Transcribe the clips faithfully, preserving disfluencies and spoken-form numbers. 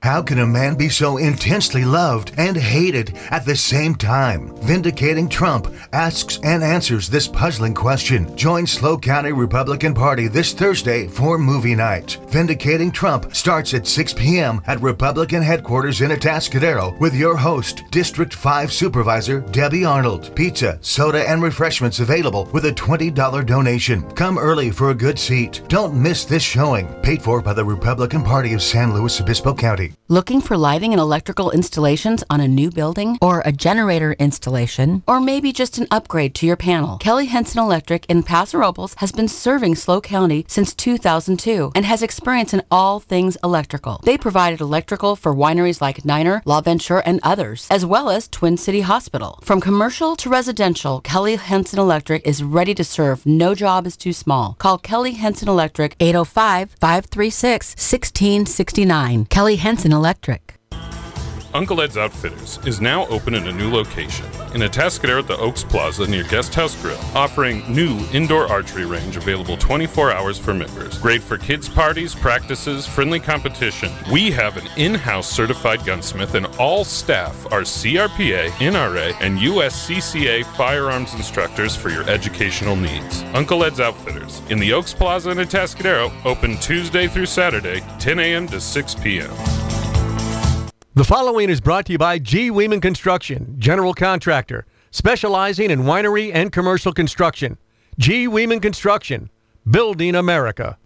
How can a man be so intensely loved and hated at the same time? Vindicating Trump asks and answers this puzzling question. Join SLO County Republican Party this Thursday for movie night. Vindicating Trump starts at six p.m. at Republican headquarters in Atascadero with your host, District five Supervisor Debbie Arnold. Pizza, soda, and refreshments available with a twenty dollars donation. Come early for a good seat. Don't miss this showing. Paid for by the Republican Party of San Luis Obispo County. Looking for lighting and electrical installations on a new building or a generator installation, or maybe just an upgrade to your panel? Kelly Henson Electric in Paso Robles has been serving SLO County since two thousand two and has experience in all things electrical. They provided electrical for wineries like Niner, La Venture, and others, as well as Twin City Hospital. From commercial to residential, Kelly Henson Electric is ready to serve. No job is too small. Call Kelly Henson Electric eight oh five, five three six, one six six nine. Kelly Henson Electric. Uncle Ed's Outfitters is now open in a new location in Atascadero at the Oaks Plaza near Guest House Grill, offering new indoor archery range available twenty-four hours for members. Great for kids' parties, practices, friendly competition. We have an in-house certified gunsmith and all staff are C R P A, N R A, and U S C C A firearms instructors for your educational needs. Uncle Ed's Outfitters in the Oaks Plaza in Atascadero, open Tuesday through Saturday, ten a.m. to six p.m. The following is brought to you by G. Weeman Construction, general contractor, specializing in winery and commercial construction. G. Weeman Construction, building America.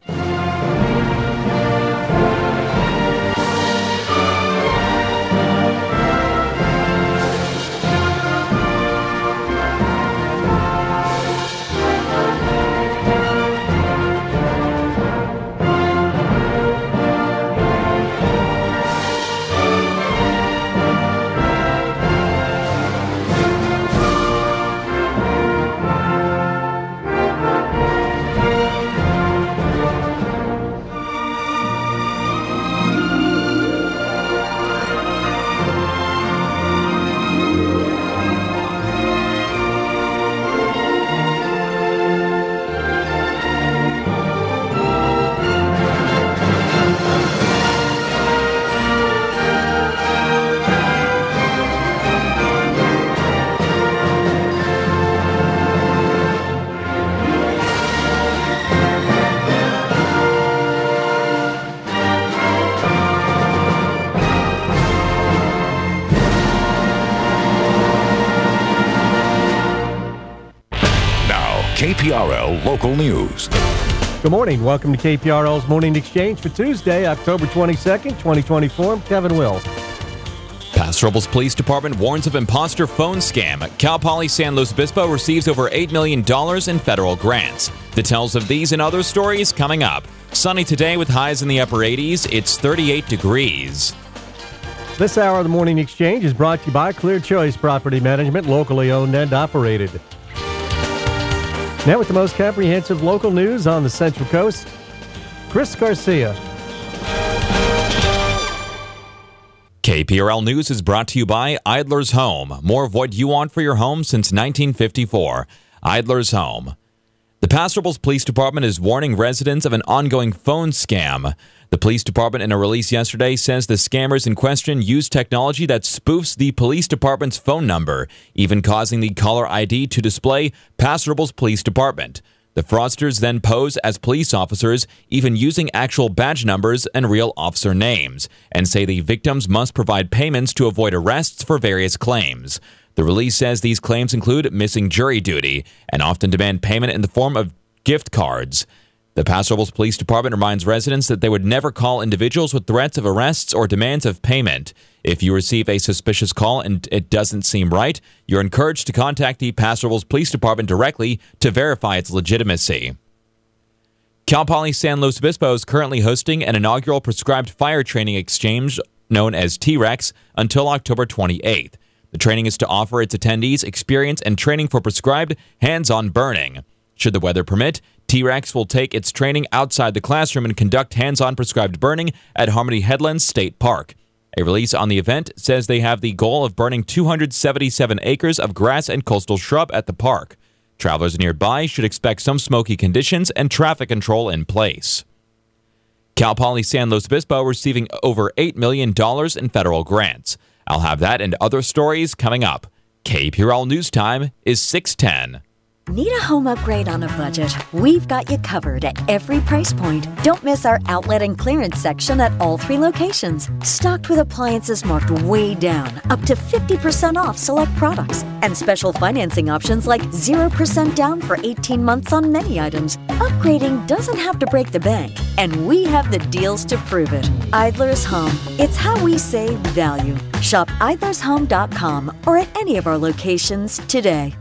K P R L Local News. Good morning. Welcome to K P R L's Morning Exchange for Tuesday, October twenty-second, twenty twenty-four. I'm Kevin Wills. Paso Robles Police Department warns of imposter phone scam. Cal Poly San Luis Obispo receives over eight million dollars in federal grants. Details of these and other stories coming up. Sunny today with highs in the upper eighties. It's thirty-eight degrees. This hour of the Morning Exchange is brought to you by Clear Choice Property Management, locally owned and operated. Now with the most comprehensive local news on the Central Coast, Chris Garcia. K P R L News is brought to you by Idler's Home. More of what you want for your home since nineteen fifty-four. Idler's Home. The Paso Robles Police Department is warning residents of an ongoing phone scam. The police department, in a release yesterday, says the scammers in question use technology that spoofs the police department's phone number, even causing the caller I D to display Paso Robles Police Department. The fraudsters then pose as police officers, even using actual badge numbers and real officer names, and say the victims must provide payments to avoid arrests for various claims. The release says these claims include missing jury duty and often demand payment in the form of gift cards. The Paso Robles Police Department reminds residents that they would never call individuals with threats of arrests or demands of payment. If you receive a suspicious call and it doesn't seem right, you're encouraged to contact the Paso Robles Police Department directly to verify its legitimacy. Cal Poly San Luis Obispo is currently hosting an inaugural prescribed fire training exchange known as T REX until October twenty-eighth. The training is to offer its attendees experience and training for prescribed hands-on burning. Should the weather permit, T REX will take its training outside the classroom and conduct hands-on prescribed burning at Harmony Headlands State Park. A release on the event says they have the goal of burning two hundred seventy-seven acres of grass and coastal shrub at the park. Travelers nearby should expect some smoky conditions and traffic control in place. Cal Poly San Luis Obispo receiving over eight million dollars in federal grants. I'll have that and other stories coming up. K P R L News Time is six ten. Need a home upgrade on a budget? We've got you covered at every price point. Don't miss our outlet and clearance section at all three locations. Stocked with appliances marked way down, up to fifty percent off select products, and special financing options like zero percent down for eighteen months on many items. Upgrading doesn't have to break the bank, and we have the deals to prove it. Idler's Home. It's how we save value. Shop idlers home dot com or at any of our locations today.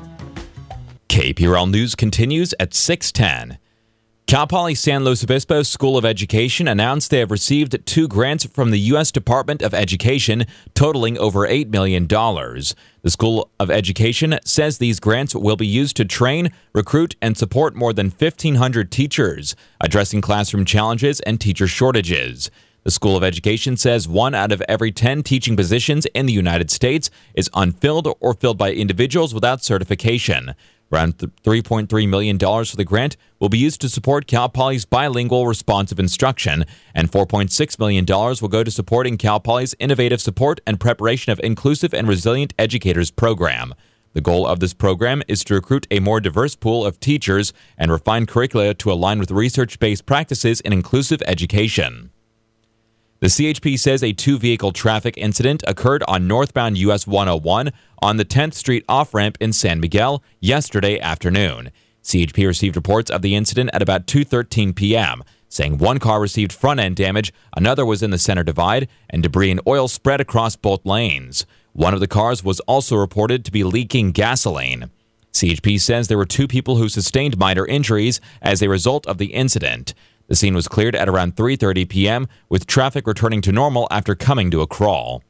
K P R L News continues at six ten. Cal Poly San Luis Obispo School of Education announced they have received two grants from the U S Department of Education totaling over eight million dollars. The School of Education says these grants will be used to train, recruit, and support more than fifteen hundred teachers, addressing classroom challenges and teacher shortages. The School of Education says one out of every ten teaching positions in the United States is unfilled or filled by individuals without certification. Around three point three million dollars for the grant will be used to support Cal Poly's bilingual responsive instruction, and four point six million dollars will go to supporting Cal Poly's innovative support and preparation of inclusive and resilient educators program. The goal of this program is to recruit a more diverse pool of teachers and refine curricula to align with research-based practices in inclusive education. The C H P says a two-vehicle traffic incident occurred on northbound U S one oh one on the tenth Street off-ramp in San Miguel yesterday afternoon. C H P received reports of the incident at about two thirteen p.m., saying one car received front-end damage, another was in the center divide, and debris and oil spread across both lanes. One of the cars was also reported to be leaking gasoline. C H P says there were two people who sustained minor injuries as a result of the incident. The scene was cleared at around three thirty p.m., with traffic returning to normal after coming to a crawl.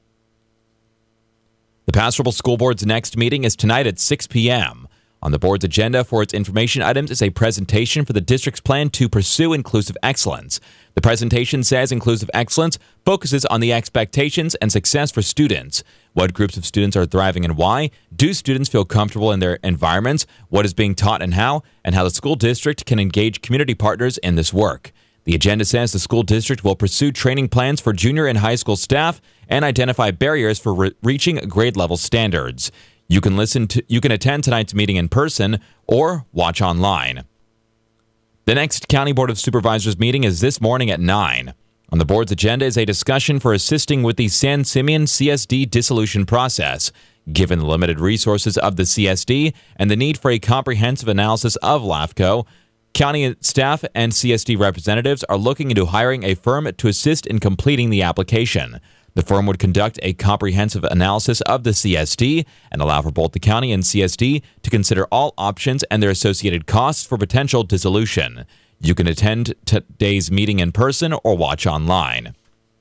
The Pastoral School Board's next meeting is tonight at six p.m. On the board's agenda for its information items is a presentation for the district's plan to pursue inclusive excellence. The presentation says inclusive excellence focuses on the expectations and success for students. What groups of students are thriving and why? Do students feel comfortable in their environments? What is being taught and how? And how the school district can engage community partners in this work. The agenda says the school district will pursue training plans for junior and high school staff and identify barriers for re- reaching grade level standards. You can listen to, you can attend tonight's meeting in person or watch online. The next County Board of Supervisors meeting is this morning at nine. On the board's agenda is a discussion for assisting with the San Simeon C S D dissolution process. Given the limited resources of the C S D and the need for a comprehensive analysis of LAFCO, county staff and C S D representatives are looking into hiring a firm to assist in completing the application. The firm would conduct a comprehensive analysis of the C S D and allow for both the county and C S D to consider all options and their associated costs for potential dissolution. You can attend today's meeting in person or watch online.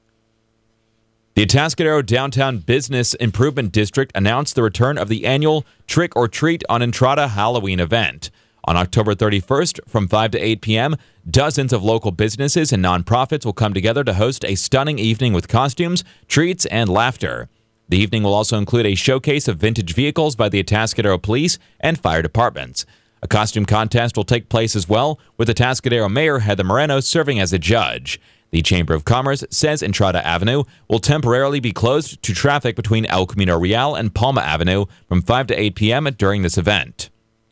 The Atascadero Downtown Business Improvement District announced the return of the annual Trick or Treat on Entrada Halloween event. On October thirty-first, from five to eight p.m., dozens of local businesses and nonprofits will come together to host a stunning evening with costumes, treats, and laughter. The evening will also include a showcase of vintage vehicles by the Atascadero Police and Fire Departments. A costume contest will take place as well, with Atascadero Mayor Heather Moreno serving as a judge. The Chamber of Commerce says Entrada Avenue will temporarily be closed to traffic between El Camino Real and Palma Avenue from five to eight p.m. during this event.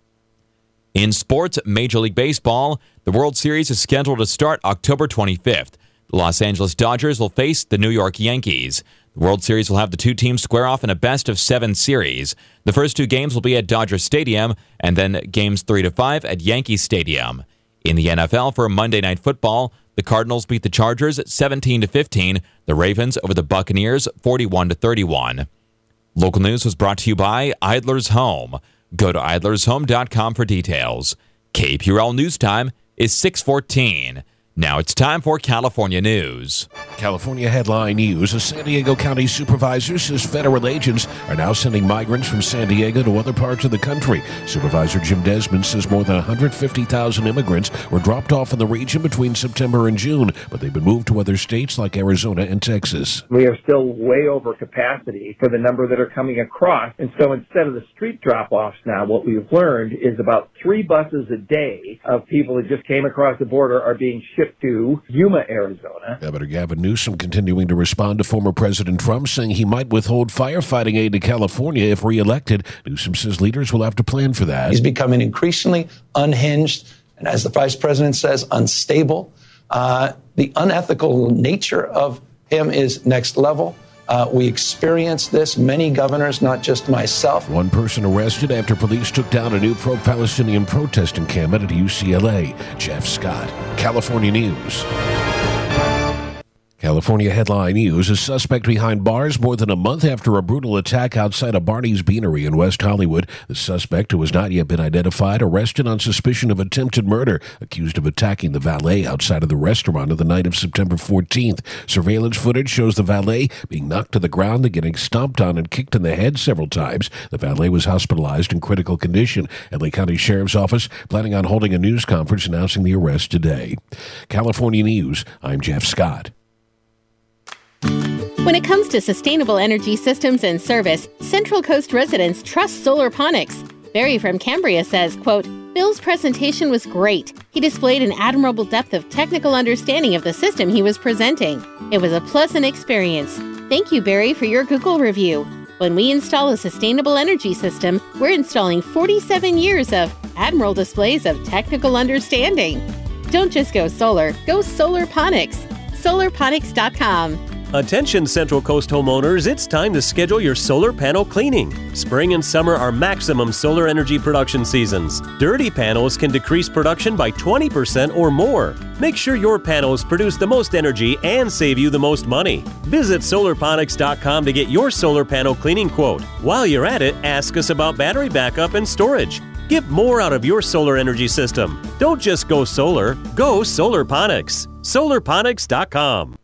In sports, Major League Baseball, the World Series is scheduled to start October twenty-fifth. The Los Angeles Dodgers will face the New York Yankees. The World Series will have the two teams square off in a best-of-seven series. The first two games will be at Dodger Stadium, and then games three to five at Yankee Stadium. In the N F L for Monday Night Football, the Cardinals beat the Chargers seventeen to fifteen. The Ravens over the Buccaneers forty-one to thirty-one. Local news was brought to you by Idler's Home. Go to idlers home dot com for details. K P R L News Time is six fourteen. Now it's time for California News. California Headline News. A San Diego County supervisor says federal agents are now sending migrants from San Diego to other parts of the country. Supervisor Jim Desmond says more than one hundred fifty thousand immigrants were dropped off in the region between September and June, but they've been moved to other states like Arizona and Texas. We are still way over capacity for the number that are coming across, and so instead of the street drop-offs now, what we've learned is about three buses a day of people that just came across the border are being shipped trip to Yuma, Arizona. Governor Gavin Newsom continuing to respond to former President Trump, saying he might withhold firefighting aid to California if reelected. Newsom says leaders will have to plan for that. He's becoming increasingly unhinged, and as the vice president says, unstable. Uh, the unethical nature of him is next level. Uh, we experienced this, many governors, not just myself. One person arrested after police took down a new pro-Palestinian protest encampment at U C L A. Jeff Scott, California News. California Headline News, a suspect behind bars more than a month after a brutal attack outside a Barney's Beanery in West Hollywood. The suspect, who has not yet been identified, arrested on suspicion of attempted murder, accused of attacking the valet outside of the restaurant on the night of September fourteenth. Surveillance footage shows the valet being knocked to the ground and getting stomped on and kicked in the head several times. The valet was hospitalized in critical condition. L A County Sheriff's Office planning on holding a news conference announcing the arrest today. California News, I'm Jeff Scott. When it comes to sustainable energy systems and service, Central Coast residents trust Solarponics. Barry from Cambria says, quote, Bill's presentation was great. He displayed an admirable depth of technical understanding of the system he was presenting. It was a pleasant experience. Thank you, Barry, for your Google review. When we install a sustainable energy system, we're installing forty-seven years of admirable displays of technical understanding. Don't just go solar, go Solarponics. Solarponics dot com. Attention Central Coast homeowners, it's time to schedule your solar panel cleaning. Spring and summer are maximum solar energy production seasons. Dirty panels can decrease production by twenty percent or more. Make sure your panels produce the most energy and save you the most money. Visit Solarponics dot com to get your solar panel cleaning quote. While you're at it, ask us about battery backup and storage. Get more out of your solar energy system. Don't just go solar, go Solarponics. Solarponics dot com.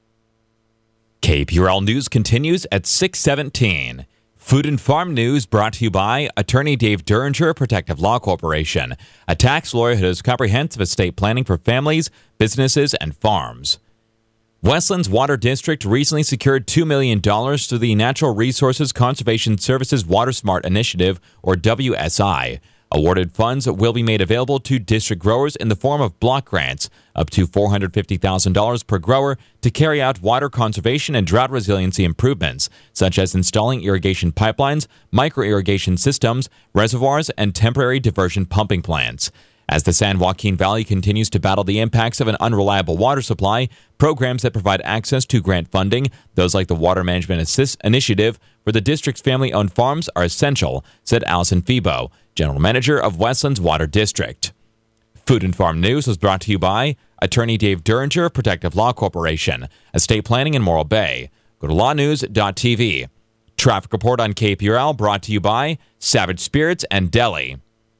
K P R L News continues at six seventeen. Food and Farm News brought to you by Attorney Dave Derringer, Protective Law Corporation, a tax lawyer who does comprehensive estate planning for families, businesses, and farms. Westlands Water District recently secured two million dollars through the Natural Resources Conservation Services Water Smart Initiative, or W S I. Awarded funds will be made available to district growers in the form of block grants, up to four hundred fifty thousand dollars per grower, to carry out water conservation and drought resiliency improvements, such as installing irrigation pipelines, micro-irrigation systems, reservoirs, and temporary diversion pumping plants. As the San Joaquin Valley continues to battle the impacts of an unreliable water supply, programs that provide access to grant funding, those like the Water Management Assist Initiative for the district's family-owned farms, are essential, said Allison Febo, General Manager of Westlands Water District. Food and Farm News was brought to you by Attorney Dave Derringer, Protective Law Corporation, Estate Planning in Morro Bay. Go to law news dot t v. Traffic report on K P R L brought to you by Savage Spirits and Deli.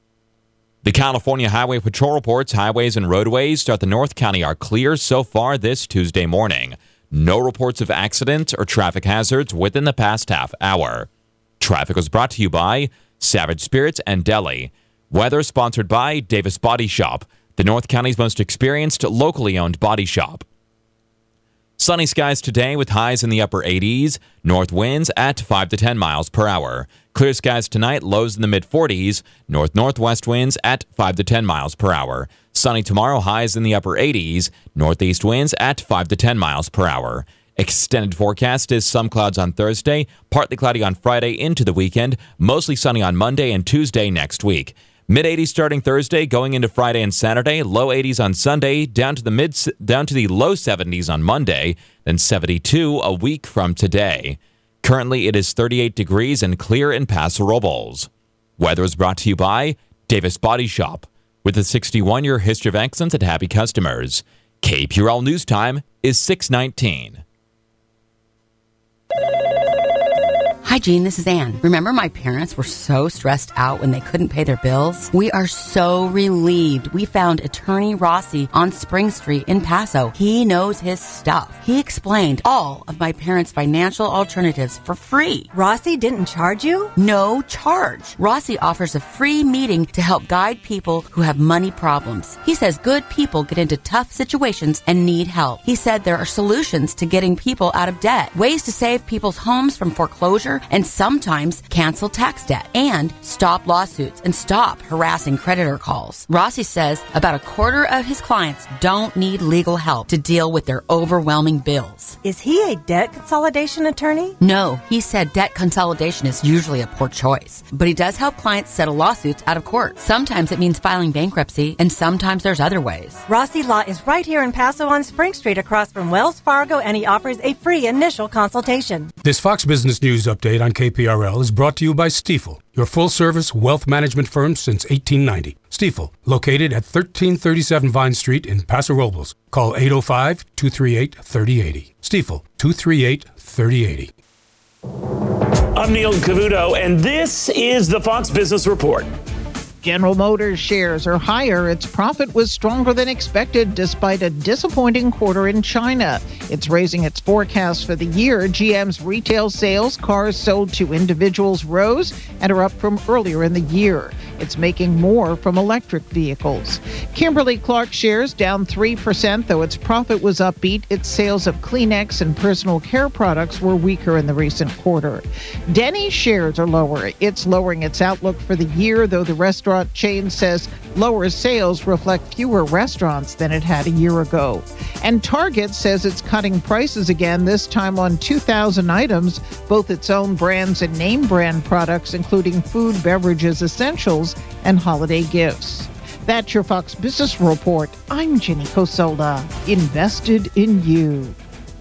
The California Highway Patrol reports highways and roadways throughout the North County are clear so far this Tuesday morning. No reports of accidents or traffic hazards within the past half hour. Traffic was brought to you by Savage Spirits and Deli. Weather sponsored by Davis Body Shop, the North County's most experienced locally owned body shop. Sunny skies today with highs in the upper eighties, north winds at five to ten miles per hour. Clear skies tonight, lows in the mid forties, north-northwest winds at five to ten miles per hour. Sunny tomorrow, highs in the upper eighties, northeast winds at five to ten miles per hour. Extended forecast is some clouds on Thursday, partly cloudy on Friday into the weekend, mostly sunny on Monday and Tuesday next week. mid eighties starting Thursday, going into Friday and Saturday, low eighties on Sunday, down to the mid down to the low seventies on Monday, then seventy-two a week from today. Currently, it is thirty-eight degrees and clear in Paso Robles. Weather is brought to you by Davis Body Shop, with a sixty-one-year history of excellence and happy customers. K P R L News Time is six nineteen. Hi, Jean, this is Ann. Remember my parents were so stressed out when they couldn't pay their bills? We are so relieved we found Attorney Rossi on Spring Street in Paso. He knows his stuff. He explained all of my parents' financial alternatives for free. Rossi didn't charge you? No charge. Rossi offers a free meeting to help guide people who have money problems. He says good people get into tough situations and need help. He said there are solutions to getting people out of debt, ways to save people's homes from foreclosure, customer and sometimes cancel tax debt and stop lawsuits and stop harassing creditor calls. Rossi says about a quarter of his clients don't need legal help to deal with their overwhelming bills. Is he a debt consolidation attorney? No, he said debt consolidation is usually a poor choice, but he does help clients settle lawsuits out of court. Sometimes it means filing bankruptcy, and sometimes there's other ways. Rossi Law is right here in Paso on Spring Street across from Wells Fargo, and he offers a free initial consultation. This Fox Business News update on K P R L is brought to you by Stifel, your full-service wealth management firm since eighteen ninety. Stifel, located at thirteen thirty-seven Vine Street in Paso Robles. Call eight oh five, two three eight, three oh eight oh. Stifel, two three eight, three oh eight oh. I'm Neil Cavuto, and this is the Fox Business Report. General Motors shares are higher. Its profit was stronger than expected despite a disappointing quarter in China. It's raising its forecast for the year. G M's retail sales, cars sold to individuals, rose and are up from earlier in the year. It's making more from electric vehicles. Kimberly-Clark shares down three percent, though its profit was upbeat. Its sales of Kleenex and personal care products were weaker in the recent quarter. Denny's shares are lower. It's lowering its outlook for the year, though the restaurant chain says lower sales reflect fewer restaurants than it had a year ago. And Target says it's cutting prices again, this time on two thousand items, both its own brands and name brand products, including food, beverages, essentials, and holiday gifts. That's your Fox Business Report. I'm Jenny Cosola. Invested in you.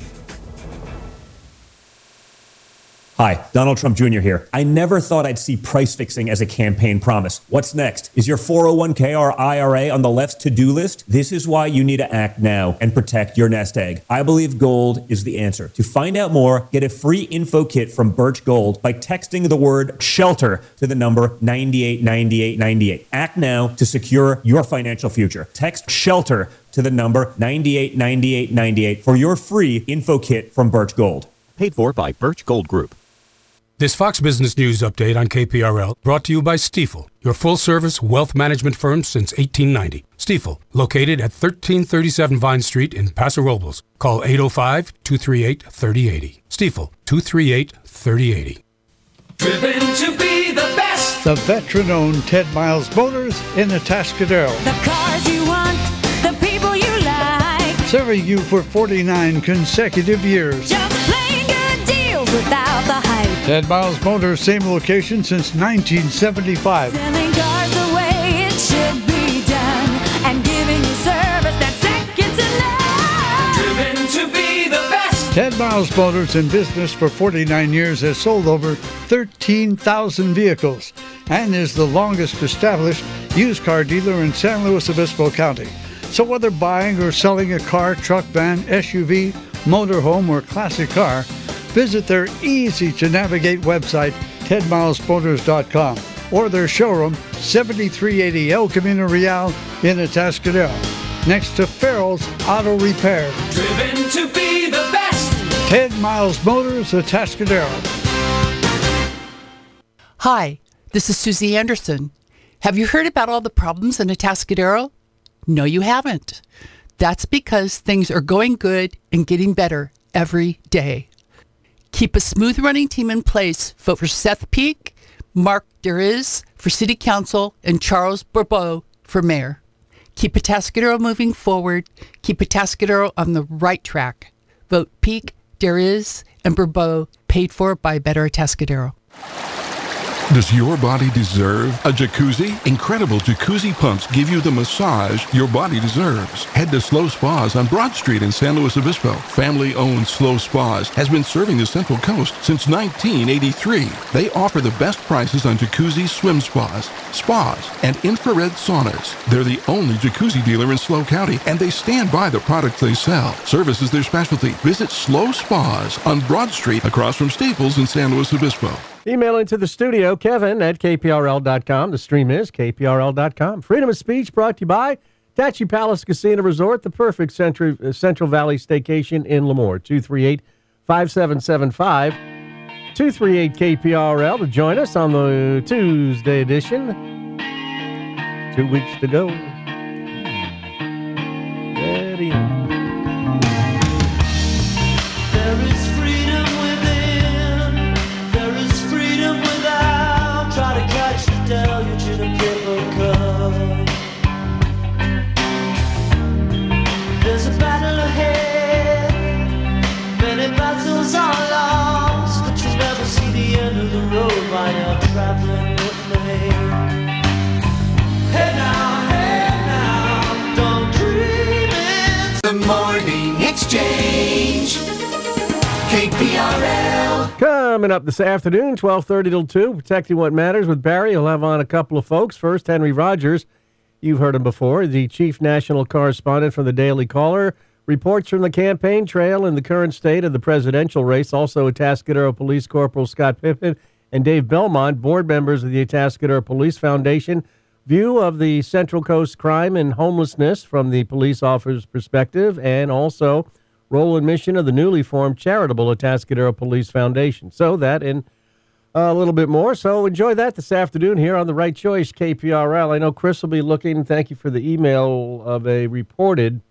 Hi, Donald Trump Junior here. I never thought I'd see price fixing as a campaign promise. What's next? Is your four oh one k or I R A on the left's to-do list? This is why you need to act now and protect your nest egg. I believe gold is the answer. To find out more, get a free info kit from Birch Gold by texting the word SHELTER to the number nine eight nine eight nine eight. Act now to secure your financial future. Text SHELTER to the number nine eight nine eight nine eight for your free info kit from Birch Gold. Paid for by Birch Gold Group. This Fox Business News update on K P R L brought to you by Stifel, your full-service wealth management firm since eighteen ninety. Stifel, located at thirteen thirty-seven Vine Street in Paso Robles. Call eight oh five, two three eight, three oh eight oh. Stifel, two three eight, three oh eight oh. Driven to be the best. The veteran-owned Ted Miles Motors in Atascadero. The cars you want, the people you like. Serving you for forty-nine consecutive years. Just plain good deals without the hype. Ted Miles Motors, same location since nineteen seventy-five. Selling cars the way it should be done and giving you service that's second to none. Driven to be the best. Ted Miles Motors, in business for forty-nine years, has sold over thirteen thousand vehicles and is the longest established used car dealer in San Luis Obispo County. So whether buying or selling a car, truck, van, S U V, motorhome, or classic car, visit their easy-to-navigate website, ted miles motors dot com, or their showroom, seventy-three eighty El Camino Real in Atascadero, next to Farrell's Auto Repair. Driven to be the best. Ted Miles Motors, Atascadero. Hi, this is Susie Anderson. Have you heard about all the problems in Atascadero? No, you haven't. That's because things are going good and getting better every day. Keep a smooth-running team in place. Vote for Seth Peak, Mark Deriz for City Council, and Charles Bourbeau for Mayor. Keep Atascadero moving forward. Keep Atascadero on the right track. Vote Peak, Deriz, and Bourbeau, paid for by Better Atascadero. Does your body deserve a jacuzzi? Incredible jacuzzi pumps give you the massage your body deserves. Head to Slow Spas on Broad Street in San Luis Obispo. Family-owned Slow Spas has been serving the Central Coast since nineteen eighty-three. They offer the best prices on jacuzzi swim spas, spas, and infrared saunas. They're the only jacuzzi dealer in SLO County, and they stand by the products they sell. Service is their specialty. Visit Slow Spas on Broad Street across from Staples in San Luis Obispo. Email into the studio, Kevin at K P R L dot com. The stream is K P R L dot com. Freedom of speech brought to you by Tachi Palace Casino Resort, the perfect Central, uh, Central Valley staycation in Lemoore. two three eight, five seven seven five. two three eight K P R L to join us on the Tuesday edition. Two weeks to go. Ready. There is freedom within. There is battles are lost, but you never see the end of the road while you're traveling with me. Hey now, hey now, don't dream it. The Morning Exchange, K P R L. Coming up this afternoon, twelve thirty till two, Protecting What Matters with Barry. He'll have on a couple of folks. First, Henry Rogers. You've heard him before, the chief national correspondent from the Daily Caller. Reports from the campaign trail and the current state of the presidential race. Also, Atascadero Police Corporal Scott Pippen and Dave Belmont, board members of the Atascadero Police Foundation. View of the Central Coast crime and homelessness from the police officer's perspective, and also role and mission of the newly formed charitable Atascadero Police Foundation. So that and a little bit more. So enjoy that this afternoon here on The Right Choice, K P R L. I know Chris will be looking. Thank you for the email of a reported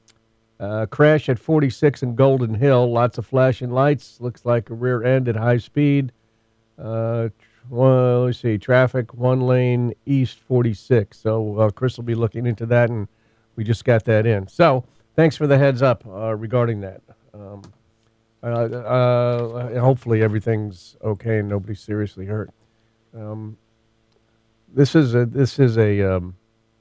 uh, crash at forty-six in Golden Hill. Lots of flashing lights. Looks like a rear end at high speed. Uh, well, let's see. Traffic, one lane east forty-six. So uh, Chris will be looking into that, and we just got that in. So thanks for the heads up uh, regarding that. Um, uh, uh, hopefully everything's okay and nobody's seriously hurt. Um, this is a this is a, um,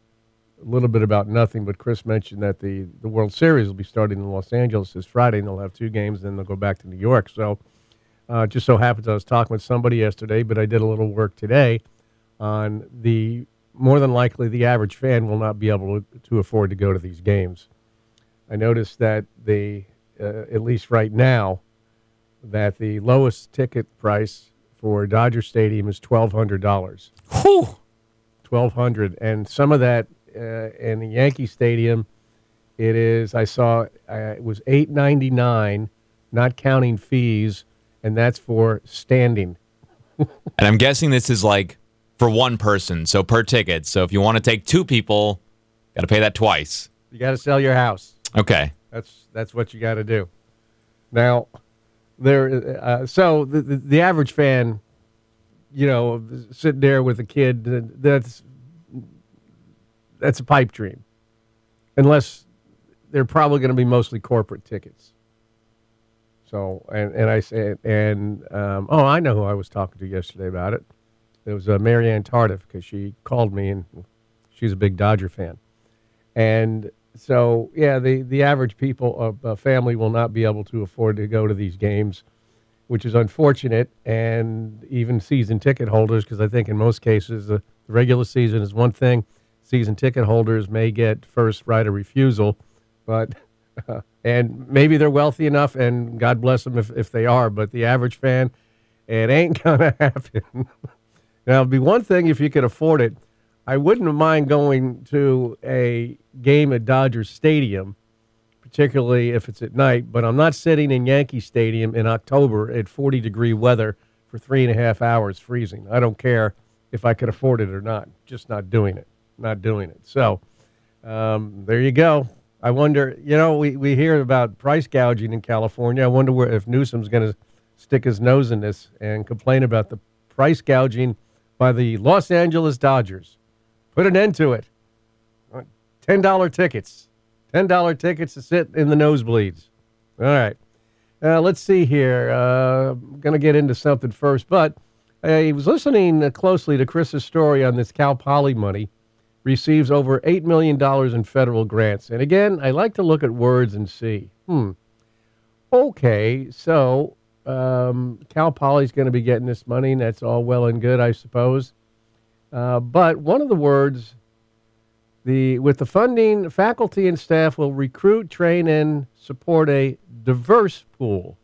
a little bit about nothing, but Chris mentioned that the, the World Series will be starting in Los Angeles this Friday, and they'll have two games, then they'll go back to New York. So uh, just so happens I was talking with somebody yesterday, but I did a little work today on the more than likely the average fan will not be able to, to afford to go to these games. I noticed that the, uh, at least right now, that the lowest ticket price for Dodger Stadium is twelve hundred dollars. Whew! twelve hundred dollars. And some of that uh, in the Yankee Stadium, it is, I saw, uh, it was eight ninety-nine, not counting fees, and that's for standing. And I'm guessing this is like for one person, so per ticket. So if you want to take two people, got to pay that twice. You got to sell your house. Okay. That's that's what you got to do. Now, there. Uh, so the, the the average fan, you know, sitting there with a kid, that's that's a pipe dream, unless they're probably going to be mostly corporate tickets. So and and I say and um, oh, I know who I was talking to yesterday about it. It was uh, Marianne Tardif, because she called me and she's a big Dodger fan, and. So, yeah, the, the average people, uh, family will not be able to afford to go to these games, which is unfortunate, and even season ticket holders, because I think in most cases uh, the regular season is one thing. Season ticket holders may get first right of refusal, but uh, and maybe they're wealthy enough, and God bless them if, if they are, but the average fan, it ain't going to happen. Now, it'd be one thing if you could afford it. I wouldn't mind going to a game at Dodger Stadium, particularly if it's at night, but I'm not sitting in Yankee Stadium in October at forty-degree weather for three and a half hours freezing. I don't care if I could afford it or not. Just not doing it. Not doing it. So um, there you go. I wonder, you know, we, we hear about price gouging in California. I wonder where, if Newsom's going to stick his nose in this and complain about the price gouging by the Los Angeles Dodgers. Put an end to it. ten dollar tickets. ten dollar tickets to sit in the nosebleeds. All right. Uh, let's see here. Uh, I'm going to get into something first, but I was listening closely to Chris's story on this Cal Poly money. Receives over eight million dollars in federal grants. And again, I like to look at words and see. Hmm. Okay, so um, Cal Poly's going to be getting this money, and that's all well and good, I suppose. Uh, but one of the words, the with the funding, faculty and staff will recruit, train, and support a diverse pool.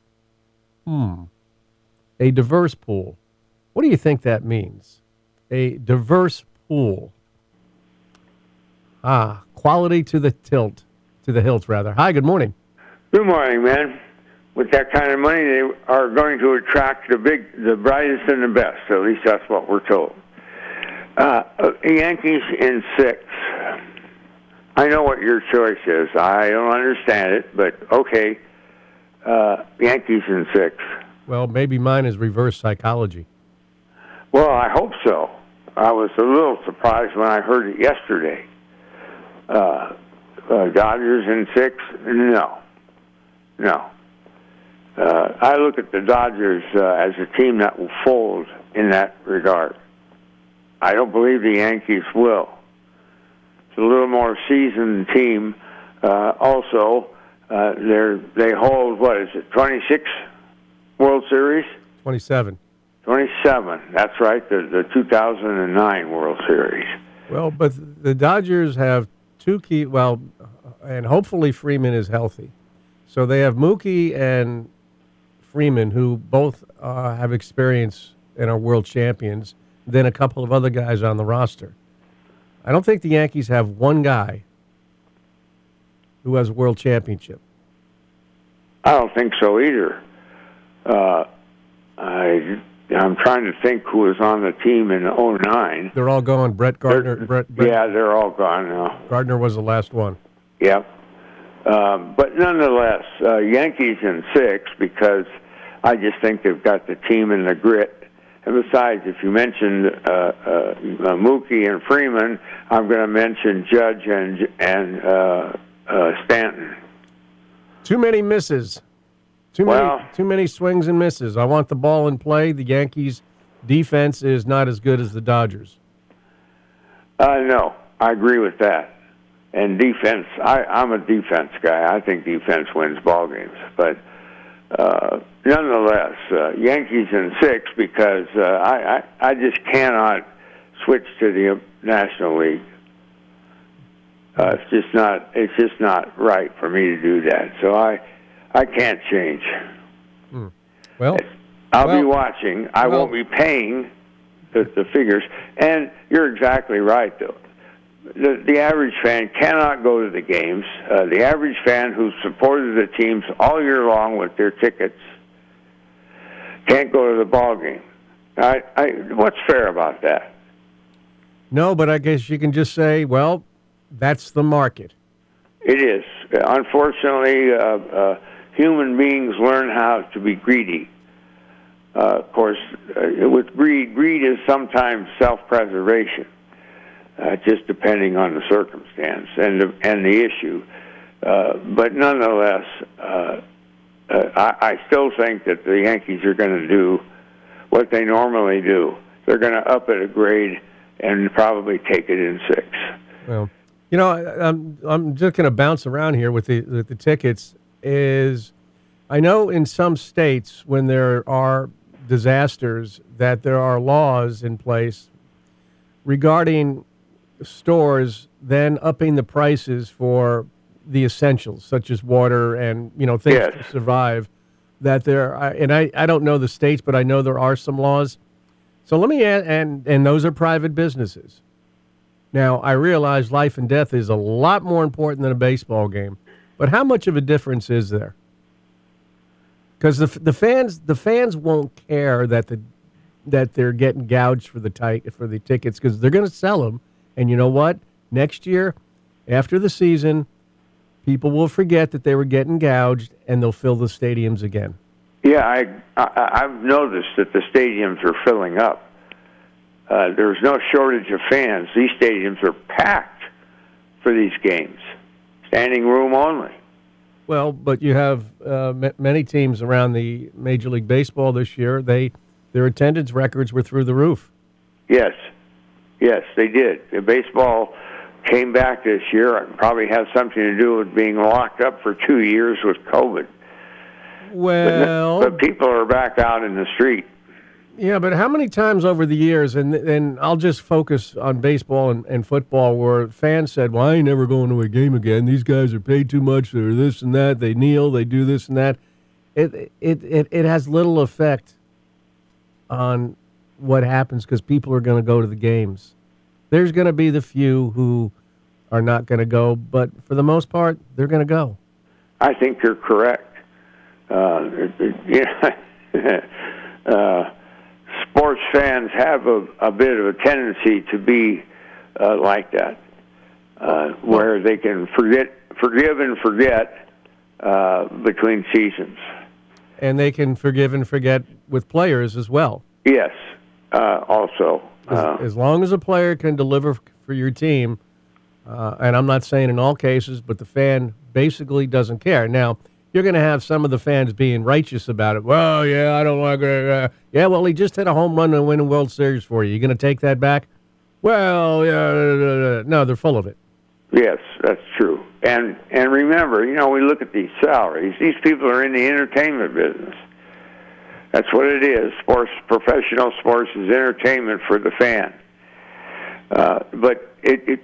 Hmm. A diverse pool. What do you think that means? A diverse pool. Ah, quality to the tilt, to the hilt, rather. Hi, good morning. Good morning, man. With that kind of money, they are going to attract the big, the brightest and the best. At least that's what we're told. Uh, Yankees in six. I know what your choice is. I don't understand it, but okay. Uh, Yankees in six. Well, maybe mine is reverse psychology. Well, I hope so. I was a little surprised when I heard it yesterday. Uh, uh, Dodgers in six? No. No. I look at the Dodgers uh, as a team that will fold in that regard. I don't believe the Yankees will. It's a little more seasoned team. Uh, also, uh, they're they hold what is it, twenty-six World Series? twenty-seven. twenty-seven. That's right, the the two thousand nine World Series. Well, but the Dodgers have two key. Well, and hopefully Freeman is healthy. So they have Mookie and Freeman, who both uh, have experience and are world champions, then a couple of other guys on the roster. I don't think the Yankees have one guy who has a world championship. I don't think so either. Uh, I, I'm trying to think who was on the team in oh nine. They're all gone. Brett Gardner. Brett, Brett, yeah, they're all gone now. Gardner was the last one. Yep. Um, but nonetheless, uh, Yankees in six, because I just think they've got the team and the grit. And besides, if you mentioned uh, uh, Mookie and Freeman, I'm going to mention Judge and and uh, uh, Stanton. Too many misses. Too well, many too many swings and misses. I want the ball in play. The Yankees' defense is not as good as the Dodgers. Uh, no, I agree with that. And defense, I, I'm a defense guy. I think defense wins ball games. But uh, nonetheless, uh, Yankees in six, because uh, I, I, I just cannot switch to the National League. Uh, it's just not. It's just not right for me to do that. So I, I can't change. Hmm. Well, I'll well, be watching. I well, won't be paying the, the figures. And you're exactly right, though. The, the average fan cannot go to the games. Uh, the average fan who supported the teams all year long with their tickets can't go to the ball game. I, I, what's fair about that? No, but I guess you can just say, well, that's the market. It is. Unfortunately, uh, uh, human beings learn how to be greedy. Uh, of course, uh, with greed, greed is sometimes self-preservation. Uh, just depending on the circumstance and the, and the issue. Uh, but nonetheless, uh, uh, I, I still think that the Yankees are going to do what they normally do. They're going to up it a grade and probably take it in six. Well, you know, I'm I'm just going to bounce around here with the with the tickets. Is I know in some states when there are disasters that there are laws in place regarding stores then upping the prices for the essentials such as water and you know things yes. to survive. That there are, and I, I don't know the states, but I know there are some laws. So let me add, and and those are private businesses. Now I realize life and death is a lot more important than a baseball game, but how much of a difference is there? Because the the fans the fans won't care that the that they're getting gouged for the ti- for the tickets because they're going to sell them. And you know what? Next year, after the season, people will forget that they were getting gouged, and they'll fill the stadiums again. Yeah, I, I I've noticed that the stadiums are filling up. Uh, there's no shortage of fans. These stadiums are packed for these games, standing room only. Well, but you have uh, m- many teams around the Major League Baseball this year. They their attendance records were through the roof. Yes. Yes, they did. The baseball came back this year. It probably has something to do with being locked up for two years with COVID. Well, but, but people are back out in the street. Yeah, but how many times over the years, and and I'll just focus on baseball and, and football, where fans said, well, I ain't never going to a game again. These guys are paid too much. They're this and that. They kneel. They do this and that. It it it, it has little effect on what happens because people are going to go to the games. There's going to be the few who are not going to go, but for the most part, they're going to go. I think you're correct. Uh, yeah, uh, sports fans have a, a bit of a tendency to be uh, like that, uh, where they can forget, forgive and forget uh, between seasons. And they can forgive and forget with players as well. Yes. Uh, also, uh, as, as long as a player can deliver for your team, uh, and I'm not saying in all cases, but the fan basically doesn't care. Now, you're going to have some of the fans being righteous about it. Well, yeah, I don't like it. Uh, yeah, well, he just hit a home run and win a World Series for you. You going to take that back? Well, yeah, no, they're full of it. Yes, that's true. And and remember, you know, we look at these salaries. These people are in the entertainment business. That's what it is. Sports, professional sports is entertainment for the fan. Uh, but it, it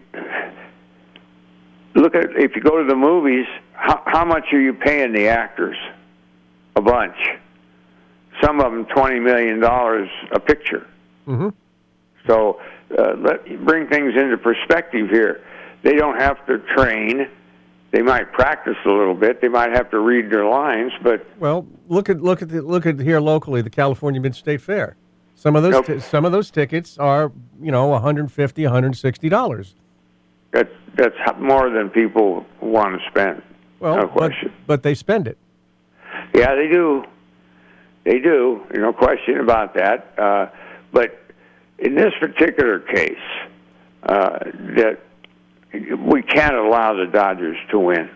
look at if you go to the movies, how, how much are you paying the actors? A bunch. Some of them twenty million dollars a picture. Mm-hmm. So uh, let bring things into perspective here. They don't have to train. They might practice a little bit. They might have to read their lines, but well, look at look at the, look at here locally, the California Mid-State Fair. Some of those Nope. t- some of those tickets are, you know, one hundred fifty dollars, one hundred sixty dollars. that that's more than people want to spend. Well, no but, question. but they spend it. Yeah, they do. They do. No question about that. Uh, but in this particular case, uh, that we can't allow the Dodgers to win.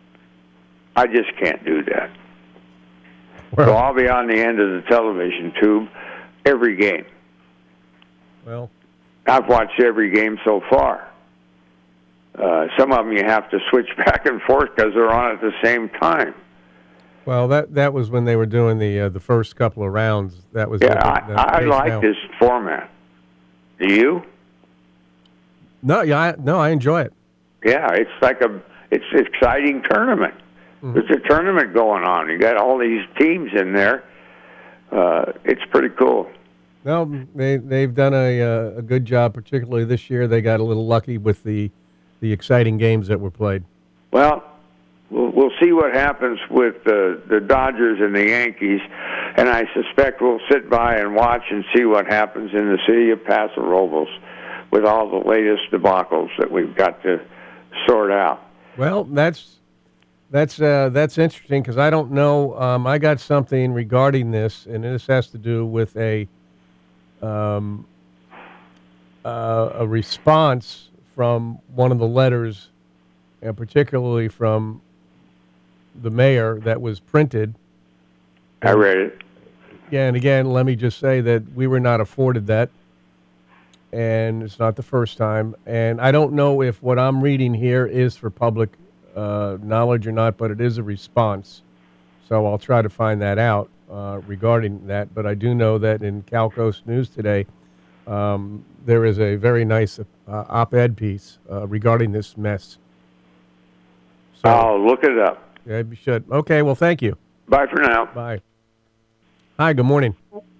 I just can't do that. Well, so I'll be on the end of the television tube every game. Well, I've watched every game so far. Uh, some of them you have to switch back and forth because they're on at the same time. well, that that was when they were doing the uh, the first couple of rounds. That was Yeah, the, the I, I case like now. this format. Do you? No, yeah, I, no, I enjoy it. Yeah, it's like a it's an exciting tournament. Mm-hmm. There's a tournament going on. You got all these teams in there. Uh, it's pretty cool. No, they they've done a uh, a good job, particularly this year. They got a little lucky with the the exciting games that were played. Well, we'll, we'll see what happens with the the Dodgers and the Yankees, and I suspect we'll sit by and watch and see what happens in the city of Paso Robles with all the latest debacles that we've got to sort out. Well, that's that's uh, that's interesting because I don't know. Um, I got something regarding this, and this has to do with a um, uh, a response from one of the letters, and particularly from the mayor that was printed. I read it. Yeah, and again, let me just say that we were not afforded that, and it's not the first time. And I don't know if what I'm reading here is for public uh, knowledge or not, but it is a response. So I'll try to find that out uh, regarding that. But I do know that in Cal Coast News today, um, there is a very nice uh, op-ed piece uh, regarding this mess. So, I'll look it up. yeah, you should. Okay, well, thank you. Bye for now. Bye. Hi, good morning.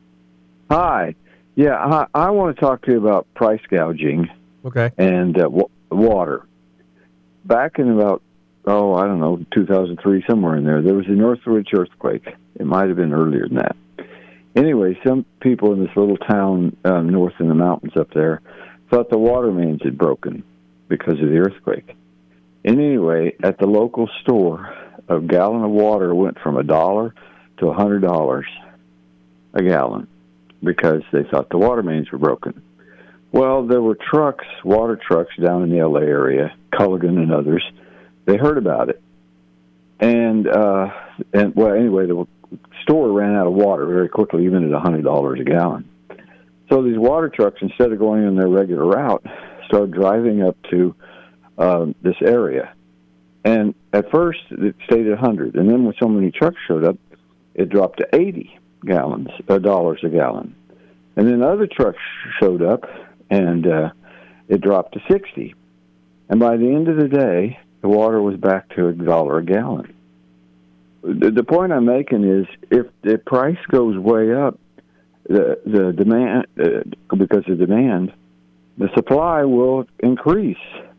Hi. Yeah, I, I want to talk to you about price gouging Okay. and uh, w- water. Back in about, oh, I don't know, two thousand three, somewhere in there, there was a Northridge earthquake. It might have been earlier than that. Anyway, some people in this little town um, north in the mountains up there thought the water mains had broken because of the earthquake. And anyway, at the local store, a gallon of water went from a dollar to a hundred dollars a gallon because they thought the water mains were broken. Well, there were trucks, water trucks down in the L A area, Culligan and others. They heard about it. And, uh, and well, anyway, the store ran out of water very quickly, even at one hundred dollars a gallon. So these water trucks, instead of going on their regular route, started driving up to um, this area. And at first, it stayed at one hundred. And then when so many trucks showed up, it dropped to eighty gallons, uh, dollars a gallon. And then other trucks showed up, and uh, it dropped to sixty. And by the end of the day, the water was back to a dollar a gallon. The, the point I'm making is, if the price goes way up, the the demand uh, because of demand, the supply will increase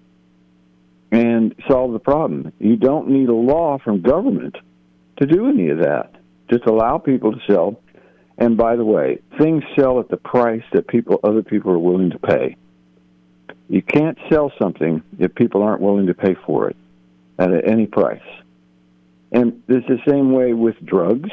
and solve the problem. You don't need a law from government to do any of that. Just allow people to sell. And by the way, things sell at the price that people, other people are willing to pay. You can't sell something if people aren't willing to pay for it at any price. And it's the same way with drugs